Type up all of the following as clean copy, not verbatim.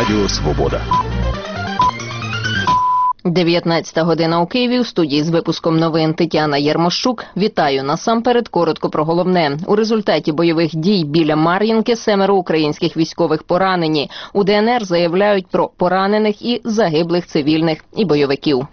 Радіо Свобода. 19 година у Києві. У студії з випуском новин Тетяна Єрмощук. Вітаю. Насамперед коротко про головне. У результаті бойових дій біля Мар'їнки 7 українських військових поранені. У ДНР заявляють про поранених і загиблих цивільних і бойовиків.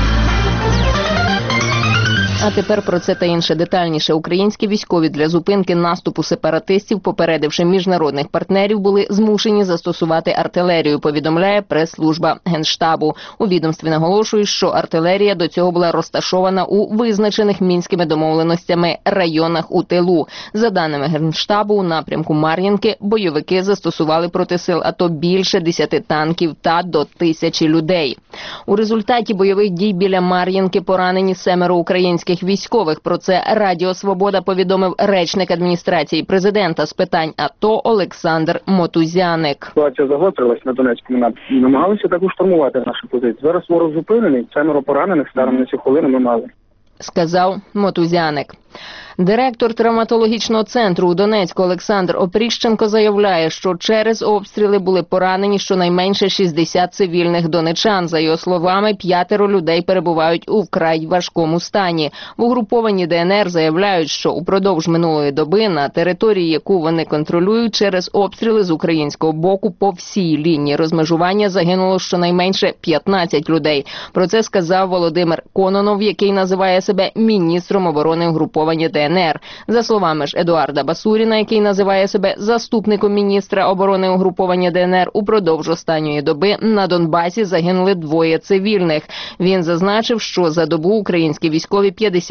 А тепер про це та інше детальніше. Українські військові для зупинки наступу сепаратистів, попередивши міжнародних партнерів, були змушені застосувати артилерію, повідомляє прес-служба Генштабу. У відомстві наголошують, що артилерія до цього була розташована у визначених мінськими домовленостями районах у тилу. За даними Генштабу, у напрямку Мар'їнки бойовики застосували проти сил АТО більше 10 танків та до 1000 людей. У результаті бойових дій біля Мар'їнки поранені 7 українських військових. Про це Радіо Свобода повідомив речник адміністрації президента з питань АТО Олександр Мотузяник. Ситуація загострилась на Донецькому напрямку. Намагалися також штурмувати наші позиції. Зараз ворог зупинений, 7 поранених станом на цю хвилину ми мали. Сказав Мотузяник. Директор травматологічного центру у Донецьку Олександр Опріщенко заявляє, що через обстріли були поранені щонайменше 60 цивільних донечан. За його словами, 5 людей перебувають у вкрай важкому стані. В угрупованні ДНР заявляють, що упродовж минулої доби на території, яку вони контролюють, через обстріли з українського боку по всій лінії розмежування загинуло щонайменше 15 людей. Про це сказав Володимир Кононов, який називає себе міністром оборони угруповання ДНР. За словами ж Едуарда Басуріна, який називає себе заступником міністра оборони угруповання ДНР, упродовж останньої доби на Донбасі загинули 2 цивільних. Він зазначив, що за добу українські військові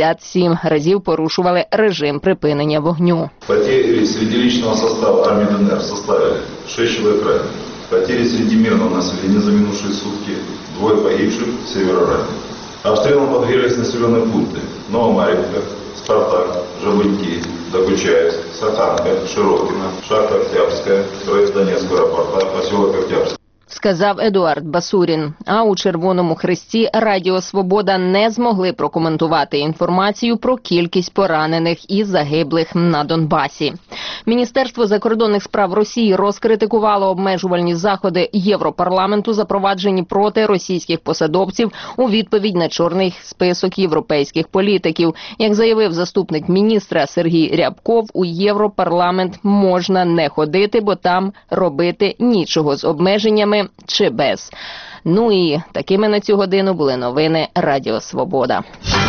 57 разів порушували режим припинення вогню. Потери серед личного составу армії ДНР составили 6 чоловік ранених. Потери серед мирного населення за минувшие сутки 2 погибших, 7 ранених. Обстрелом подверглись населенные пункты Новомарьинка, Спартак, Жабыньки, Докучаевск, Саханка, Широкино, Шахта Октябрьская, строец Донецкого аэропорта, поселок Октябрьский. Сказав Едуард Басурін. А у Червоному Хресті Радіо Свобода не змогли прокоментувати інформацію про кількість поранених і загиблих на Донбасі. Міністерство закордонних справ Росії розкритикувало обмежувальні заходи Європарламенту, запроваджені проти російських посадовців у відповідь на чорний список європейських політиків. Як заявив заступник міністра Сергій Рябков, у Європарламент можна не ходити, бо там робити нічого з обмеженнями чи без. Ну і такими на цю годину були новини Радіо Свобода.